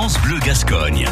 France Bleu Gascogne.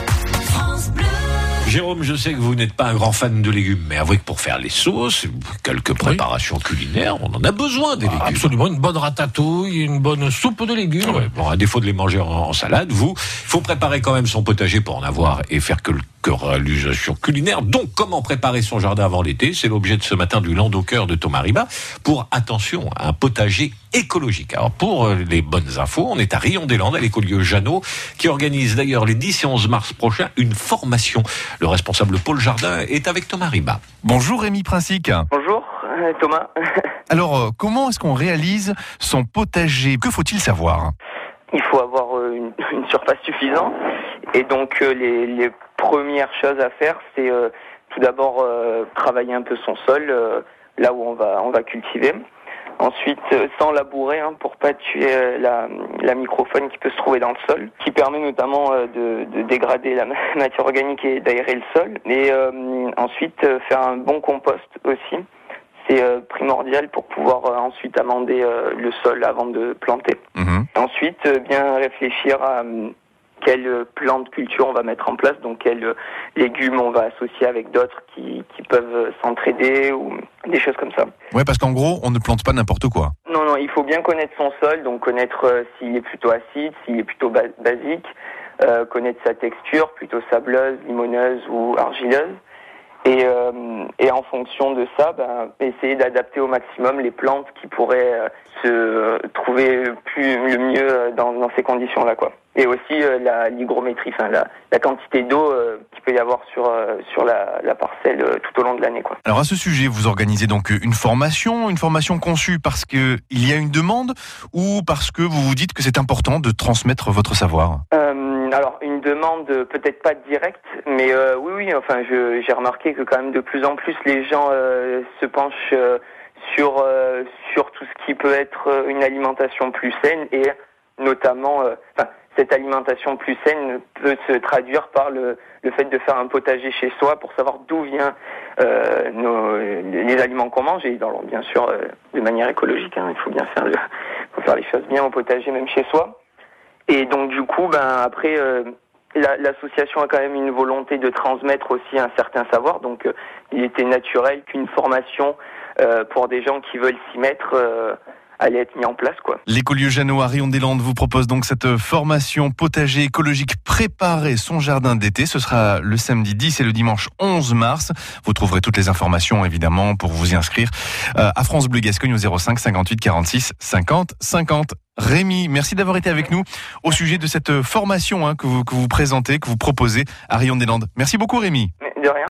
Jérôme, je sais que vous n'êtes pas un grand fan de légumes, mais avouez que pour faire les sauces, quelques préparations culinaires, on en a besoin des légumes. Absolument, une bonne ratatouille, une bonne soupe de légumes. Ouais, bon, à défaut de les manger en salade, il faut préparer quand même son potager pour en avoir et faire quelques réalisations culinaires. Donc, comment préparer son jardin avant l'été? C'est l'objet de ce matin du Land au cœur de Thomas Riba pour, attention, un potager écologique. Alors, pour les bonnes infos, on est à Rion-des-Landes, à l'écolieu Jeannot, qui organise d'ailleurs les 10 et 11 mars prochains une formation. Le responsable pôle jardin est avec Thomas Riba. Bonjour Rémi Princic. Bonjour Thomas. Alors, comment est-ce qu'on réalise son potager? Que faut-il savoir? Il faut avoir une surface suffisante. Et donc, les premières choses à faire, c'est tout d'abord travailler un peu son sol, là où on va cultiver. Ensuite, sans labourer, pour pas tuer la microfaune qui peut se trouver dans le sol, qui permet notamment de dégrader la matière organique et d'aérer le sol. Et ensuite, faire un bon compost aussi. C'est primordial pour pouvoir ensuite amender le sol avant de planter. Ensuite, bien réfléchir à quelle plante culture on va mettre en place, donc quels légumes on va associer avec d'autres qui peuvent s'entraider ou des choses comme ça. Ouais, parce qu'en gros, on ne plante pas n'importe quoi. Non, il faut bien connaître son sol, donc connaître s'il est plutôt acide, s'il est plutôt basique, connaître sa texture, plutôt sableuse, limoneuse ou argileuse. Et en fonction de ça, essayer d'adapter au maximum les plantes qui pourraient se trouver le mieux dans ces conditions-là, quoi. Et aussi l'hygrométrie, la quantité d'eau qu'il peut y avoir sur la parcelle tout au long de l'année, quoi. Alors à ce sujet, vous organisez donc une formation conçue parce que il y a une demande ou parce que vous vous dites que c'est important de transmettre votre savoir? Alors une demande peut-être pas directe, mais oui. Enfin, j'ai remarqué que quand même de plus en plus les gens se penchent sur tout ce qui peut être une alimentation plus saine et notamment, cette alimentation plus saine peut se traduire par le fait de faire un potager chez soi pour savoir d'où vient les aliments qu'on mange et bien sûr de manière écologique. Il faut bien faire les choses bien au potager même chez soi. Et donc du coup, après, l'association a quand même une volonté de transmettre aussi un certain savoir. Donc il était naturel qu'une formation pour des gens qui veulent s'y mettre allait être mis en place, quoi. L'écolieu Jeannot à Rion-des-Landes vous propose donc cette formation potager écologique préparer son jardin d'été. Ce sera le samedi 10 et le dimanche 11 mars. Vous trouverez toutes les informations évidemment pour vous y inscrire à France Bleu Gascogne au 05 58 46 50 50. Rémi, merci d'avoir été avec nous au sujet de cette formation que vous présentez, que vous proposez à Rion-des-Landes. Merci beaucoup Rémi. De rien.